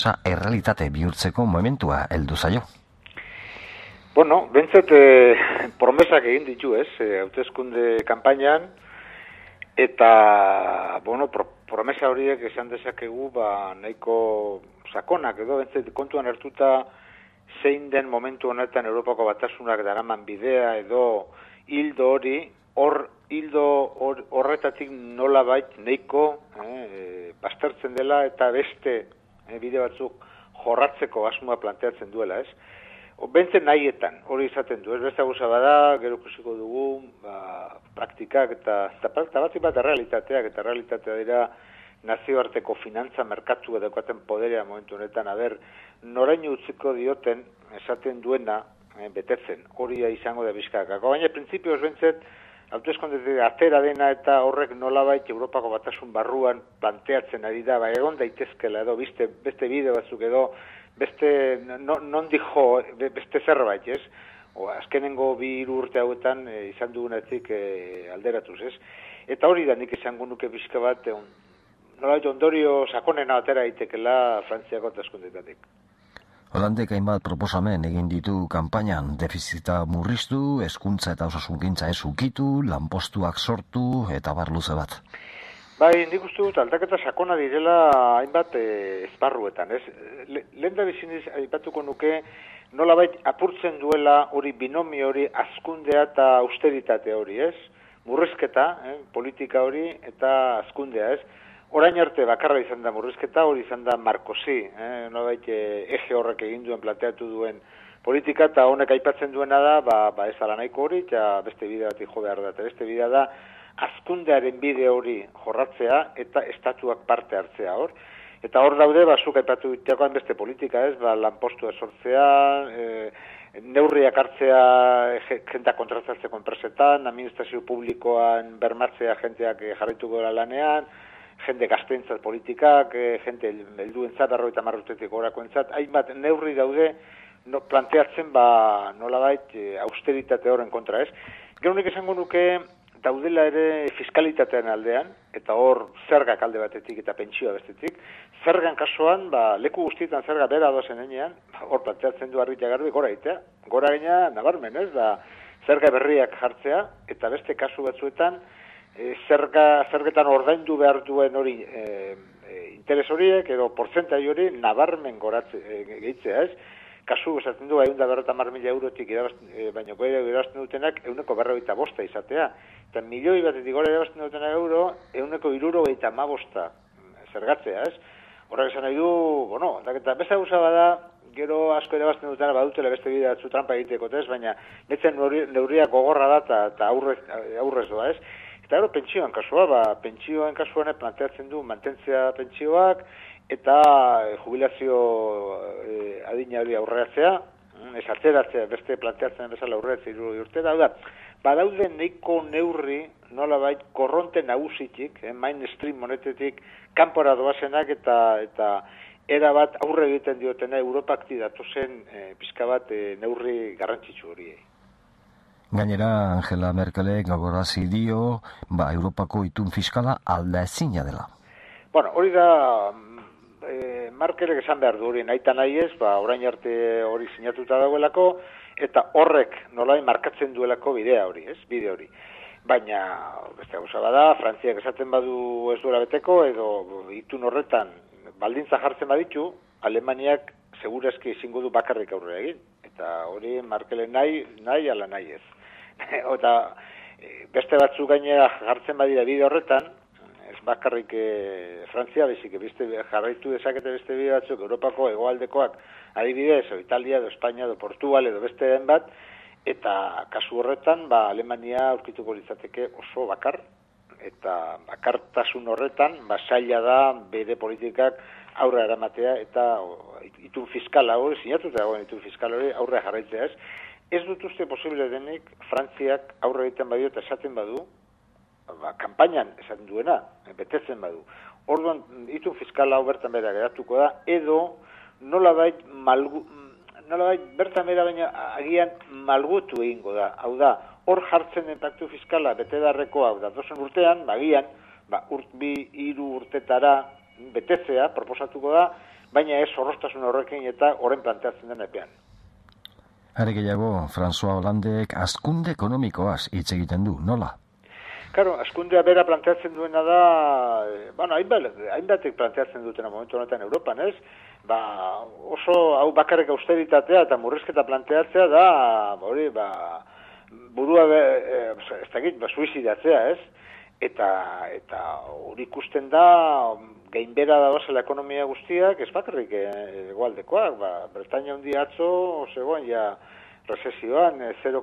errealitate bihurtzeko momentua heldu zaio. Bueno, bentzat promesak egin ditu, hauteskunde kanpainan, eta, bueno, promesa horiek esan dezakegu, nahiko sakonak edo, bentzat kontuan hartuta zein den momentu honetan Europako Batasunak daraman bidea edo hildo hori, hildo horretatik nolabait nahiko baztertzen dela eta beste bide batzuk jorratzeko asmoa planteatzen duela, Bentzen nahietan, hori izaten du, beste gauza bada, gero ikusiko dugu, praktikak eta bat errealitateak, eta realitatea dira nazioarteko finantza merkatu edakoaten poderea momentu honetan, noraino utziko dioten esaten duena betetzen, hori izango da bizkakako. Baina, printzipioz bentzet, hauteskundetik atera dena eta horrek nolabait Europako Batasun barruan planteatzen ari da, egon daitezkela edo beste bide batzuk edo beste nondik jo, beste zerbait, azkenengo 2 urte hauetan izan dugunetik alderatuz, Eta hori da nik izango nuke bizka bat, nolabait ondorio sakonena atera daitekela Frantziako hauteskundetatik. Holandek hainbat proposamen egin ditu kanpainan, defizita murriztu, hezkuntza eta osasunkintza ez ukitu, lanpostuak sortu eta bar luze bat. Bai, nik uste dut aldaketa sakona direla hainbat esparruetan, Lehen da biziniz aipatuko nuke nolabait apurtzen duela hori binomio hori hazkundea eta austeritate hori, Murrizketa, politika hori eta hazkundea, Orain arte bakarra izan da murrizketa, hori izan da Markosi, nolabait eje horrek egin duen, planteatu duen politika, eta honek aipatzen duena da, ez ala nahiko hori, eta beste bide bat jo behar da, eta beste bidea da, hazkundearen bide hori jorratzea, eta estatuak parte hartzea hor. Eta hor daude, zuk aipatu ditekoan beste politika, lanpostua sortzea, neurriak hartzea jendeak kontratatzeko enpresetan, administrazio publikoan bermatzea jendeak jarraituko dela lanean, jende gazteentzat politikak, jende helduentzat, 50 urtetik gorakoentzat, hainbat neurri daude planteatzen nolabait austeritate horren kontra, Gero nik esango nuke daudela ere fiskalitatean aldean, eta hor zergak alde batetik eta pentsioa bestetik, zergan kasuan, leku guztietan zerga bera doazen enean, hor planteatzen du Arrita Garbi gora egitea, gora gaina nabarmen, zerga berriak jartzea, eta beste kasu batzuetan, zergetan ordaindu behar duen hori interes horiek edo portzentai hori nabarmen gehitzea, Kasu esaten du 150.000 eurotik baino irabazten dutenak 145 izatea. Eta milioi batetik gora irabazten dutenak euro 175 zergatzea, Horrek esan nahi du, eta beste gauza bada, gero asko irabazten dutena badutela beste bide batzu trampa egiteko, baina netzen neurriak gogorra da eta aurrez doa, Eta gero pentsioen kasua, pentsioen kasuan planteatzen du mantentzea pentsioak eta jubilazio adina hori aurreratzea, ez atzeratzea beste planteatzen bezala aurreratzea 60 urtera, badaude nahiko neurri nolabait korronte nagusitik, mainstream monetetik kanpora doazenak eta era bat aurre egiten diotena Europakti datozen pixka bat neurri garrantzitsu horiei. Gainera, Angela Merkelek gogorarazi dio, Europako itun fiskala aldaezina dela. Hori da, Merkelek esan behar du hori nahita nahi ez, orain arte hori sinatuta dagoelako, eta horrek nolai markatzen duelako bide hori. Baina, beste gauza bada, Frantziak esaten badu ez duela beteko, edo itun horretan baldintza jartzen baditu, Alemaniak segurazki ezingo du bakarrik aurrera egin. Eta hori Merkelen nahi ala nahi ez. Eta beste batzuk gainera jartzen badira bide horretan, ez bakarrik Frantzia, bezik, jarraitu dezakete beste bide batzuk, Europako hegoaldekoak adibidez, o Italia, edo Espainia, edo Portugal, edo beste den bat, eta kasu horretan, Alemania aurkituko litzateke oso bakar, eta bakartasun horretan, zaila da bere politikak aurre eramatea, eta itun fiskala hori, sinatuta dagoen itun fiskala hori aurre jarraitzea ez. Ez dut uste posible denik Frantziak aurre egiten badio eta esaten badu, kanpainan esaten duena, betetzen badu. Orduan, itun fiskala hau bertan bera geratuko da, edo nolabait bertan bera baina agian malgutu egingo da. Hau da, hor jartzen den paktu fiskala betedarreko hau da, 2 urtean, agian, 2-3 urtetara betetzea proposatuko da, baina ez zorroztasun horrekin eta horren planteatzen den epean. Are gehiago, François Hollandek hazkunde ekonomikoaz hitz egiten du, nola? Claro, hazkundea bera planteatzen duena da, hainbatek planteatzen dutena momentu honetan Europan, ez? Oso hau bakarrik austeritatea eta murrizketa planteatzea da, burua ez dakit, suizidatzea, ez? Eta hori ikusten da, gainbera dagoazela ekonomia guztiak, ez bakarrik egualdekoak, Bretaña hundi atzo, zegoen ja rezesioan,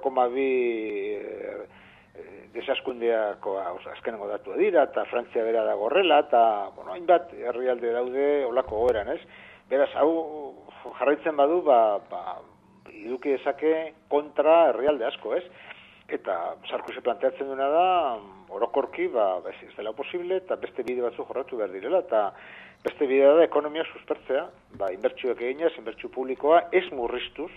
0,2 desaskundeako azkenengo datua dira, eta Frantzia bera da gorrela, eta, hainbat herrialde daude olako goeran, ez? Beraz, hau jarraitzen badu, iduki dezake kontra herrialde asko, ez? Eta Sarkozy planteatzen duena da, orokorki, ez dela posible, eta beste bide batzu jorratu behar direla, eta beste bidea da ekonomia suspertzea, inbertsioak eginez, inbertsio publikoa, ez murriztuz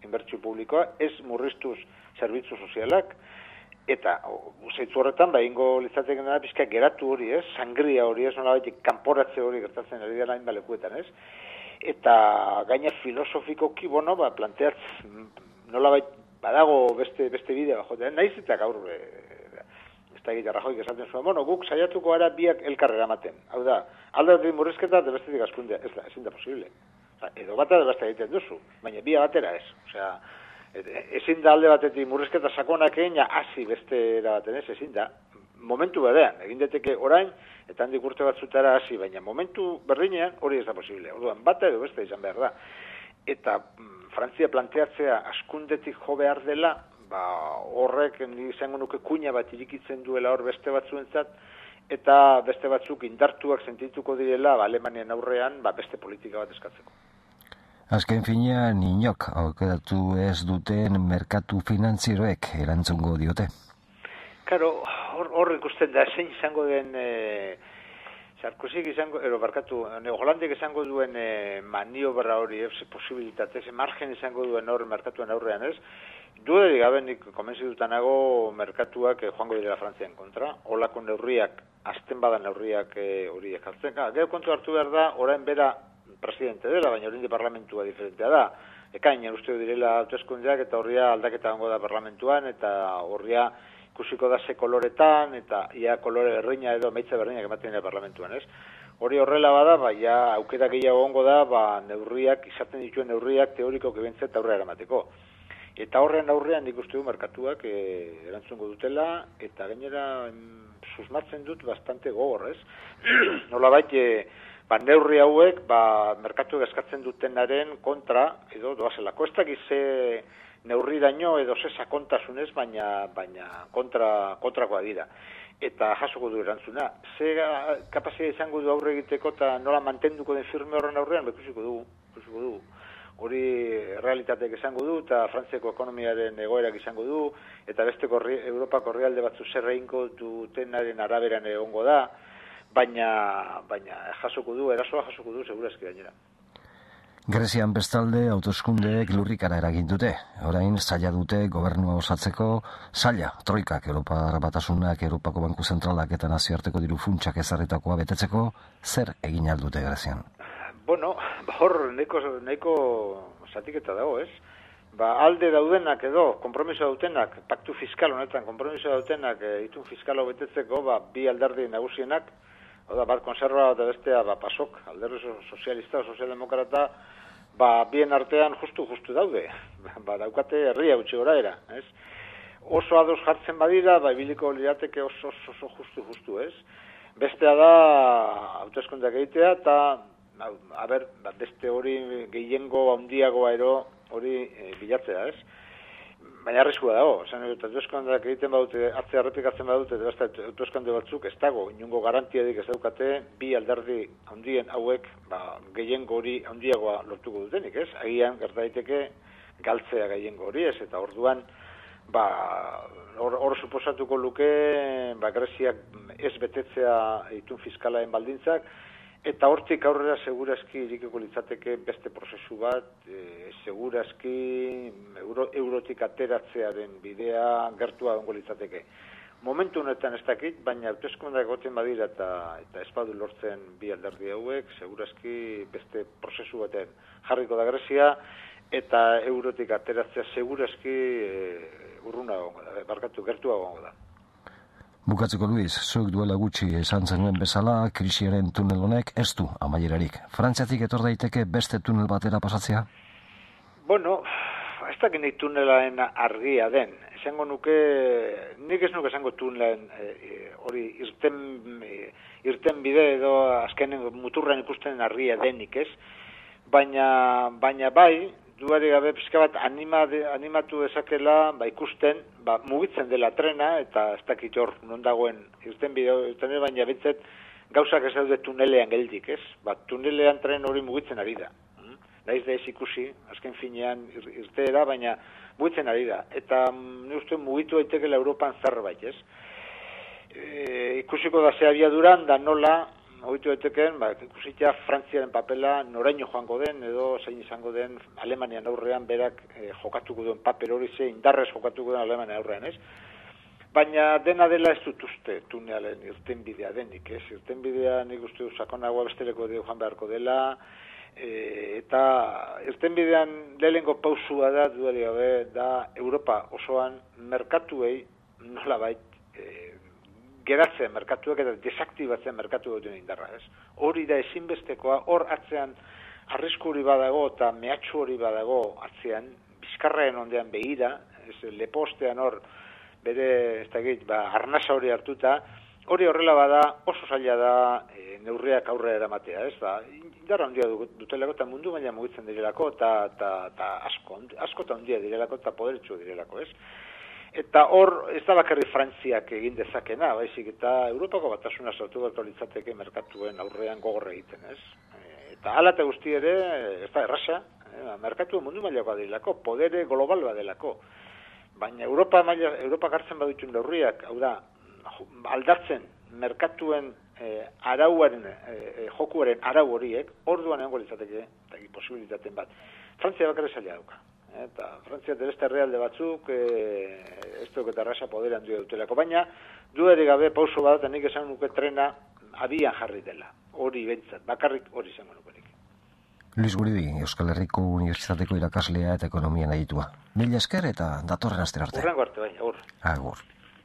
zerbitzu sozialak, eta zeitzu horretan, ingo litzateken dena pizka geratu hori, ez? Sangria hori, ez? Nolabait kanporatze hori gertatzen ari dela hainbat lekuetan, ez? Eta gaina filosofikoki, planteatzen nolabait badago beste bidea joaten, naiz eta gaur ez da egitea Rajoyk esaten zuen, guk saiatuko gara biak elkarrera ematen. Hau da, alderdi murrizketa eta bestetik hazkundea, ez da, ezin da posible. Edo bata da beste egiten duzu, baina bia batera ez. Osea, ezin da alde batetik murrizketa sakonak egin, hasi bestera baten ez, ezin da. Momentu berean, egin deteke orain, eta handik urte batzutara hasi, baina momentu berdinean hori ez da posible. Orduan, bata edo beste izan behar da. Eta Frantzia planteatzea askundetik jo behar dela, horrek izango nuke kuina bat irikitzen duela hor beste batzuentzat, eta beste batzuk indartuak sentituko direla Alemanian aurrean beste politika bat eskatzeko. Azken finean, inok aukeratu ez duten merkatu finantzieroek erantzungo diote. Karo, hor ikusten da, zein izango den Sarkozyk izango, Holandek izango duen maniobra hori, posibilitate, margen izango duen hor merkatuan aurrean, ez? Dudarik gabe nik konbentzitutanago merkatuak joango direla Frantzian kontra, holako neurriak, azten badan neurriak horiek hartzen. Gero kontu hartu behar da, orain bera presidente dela, baina hori parlamentua diferentea da. Ekainan uste direla hauteskundeak eta horria aldaketa gongo da parlamentuan, eta horria ikusiko da ze koloretan, eta ia kolore berdina edo maitza berdinak ematen dira parlamentuan, ez? Hori horrela bada, aukera gehiago gongo da, neurriak, izaten dituen neurriak teoriko kebentzet aurrera eramateko. Eta horren aurrean nik uste du merkatuak erantzungo dutela, eta gainera susmatzen dut bastante gogor, ez? Nolabait, neurri hauek, merkatuak eskatzen dutenaren kontra, edo doazelako. Ez dakiz neurri daño edo sakontasunez, baina kontrakoa dira. Eta jasoko du erantzuna. Ze kapazia izango du aurre egiteko eta nola mantenduko den firme horren aurrean, ikusiko du. Hori realitateak izango du, eta Frantziako ekonomiaren egoerak izango du, eta beste Europako herrialde batzu zer egingo dutenaren araberan egongo da, baina erasoa jasoko du segurazki gainera. Grezian bestalde hauteskundeek lurrikara eragin dute. Orain zaila dute gobernua osatzeko, zaila troikak, Europar Batasunak, Europako Banku Zentralak eta nazioarteko diru funtsak ezarritakoa betetzeko, zer egin aldute Grezian? Hor nahiko zatiketa dago, ez? Alde daudenak edo, konpromiso dautenak, paktu fiskal honetan, konpromiso dautenak itun fiskalo betetzeko, bi alderdi nagusienak, bat konserva eta bestea PASOK, alderdi sozialista o sozialdemokrata, bien artean justu daude. Daukate herria utzi gora era, ez? Oso ados jartzen badira, ibiliko lirateke oso justu, ez? Bestea da hauteskundeak egitea, eta beste hori gehiengo handiagoa hori bilatzea, ez? Baina arriskua dago, hauteskundeak egiten badute, atzea errepikatzen badute, eta beste hauteskunde batzuk ez dago, inongo garantiadik ez daukate, bi alderdi handien hauek gehiengo hori handiagoa lortuko dutenik, ez? Agian gerta daiteke galtzea gehiengo hori, ez? Eta orduan, hor suposatuko luke, Greziak ez betetzea itun fiskalaen baldintzak, eta hortik aurrera segurazki irikiko litzateke beste prozesu bat, segurazki eurotik ateratzearen bidea gertua dongo litzateke. Momentu honetan ez dakit, baina hauteskundeak egoten badira eta espadu lortzen bi alderdi hauek, segurazki beste prozesu baten jarriko da Grezia, eta eurotik ateratzea segurazki gertua gongo da. Bukatzeko, Luis, zuk duela gutxi esan zenuen bezala, krisiaren tunel honek ez du amaierarik. Frantziatik etor daiteke beste tunel batera pasatzea? Bueno, ez dakit nik tunelaren argia den. Esango nuke, nik ez nuke esango tunelen hori irten bide edo azkenen muturrean ikusten argia denik, ez? Baina bai, duari gabe pizka bat animatu dezakela ikusten mugitzen dela trena eta ez dakit hor non dagoen irten bide, baina bintzet gauzak ez daude tunelean geldik, ez? Tunelean tren hori mugitzen ari da. Naiz da ez ikusi, azken finean irteera, baina mugitzen ari da. Eta ni uste mugitu daitekela Europan zerbait, ez? Ikusiko da ze abiaduran da nola mugitu daiteken, ikusita Frantziaren papela noraino joango den edo zein izango den Alemanian aurrean berak jokatuko duen paper hori ze indarrez jokatuko den Alemanian aurrean, ez? Baina dena dela ez dut uste tunelen irtenbidea denik, ez? Irtenbidea nik uste du sakonagoa besteleko joan beharko dela, eta irtenbidean lehenengo pausua da duari gabe da Europa osoan merkatuei nolabait geratzen merkatuak eta desaktibatzen merkatu duten indarra, ez? Hori da ezinbestekoa, hor atzean arrisku hori badago eta mehatxu hori badago atzean, bizkarraen ondean begira, lepostean hor bere, ez dakit, arnasa hori hartuta, hori horrela bada oso zaila da neurriak aurrera eramatea, ez? Indarra handia dutelako eta mundu baina mugitzen direlako eta asko eta handia direlako eta poderetsu direlako, ez? Eta hor ez da bakarrik Frantziak egin dezakena, baizik eta Europako batasuna sartu beharko litzateke merkatuen aurrean gogorra egiten, ez? Eta hala eta guzti ere, ez da erraza, merkatuen mundu mailakoa direlako, podere global badelako. Baina Europa hartzen badituen neurriak, hau da, aldatzen merkatuen arauaren, jokuaren arau horiek, orduan egongo litzateke, eta posibilitaten bat. Frantzia bakarrik zaila dauka. Eta Frantzia beste herrialde batzuk ez duk eta erraza podera handia dutelako. Baina, dudarik gabe pauso bat, nik esan nuke trena abian jarri dela. Hori bentsat, bakarrik hori izango nukenik. Luis Guridi, Euskal Herriko Unibertsitateko irakaslea eta ekonomian aditua. Mila esker eta datorren astera arte. Hurrengo arte, bai, agur. Agur.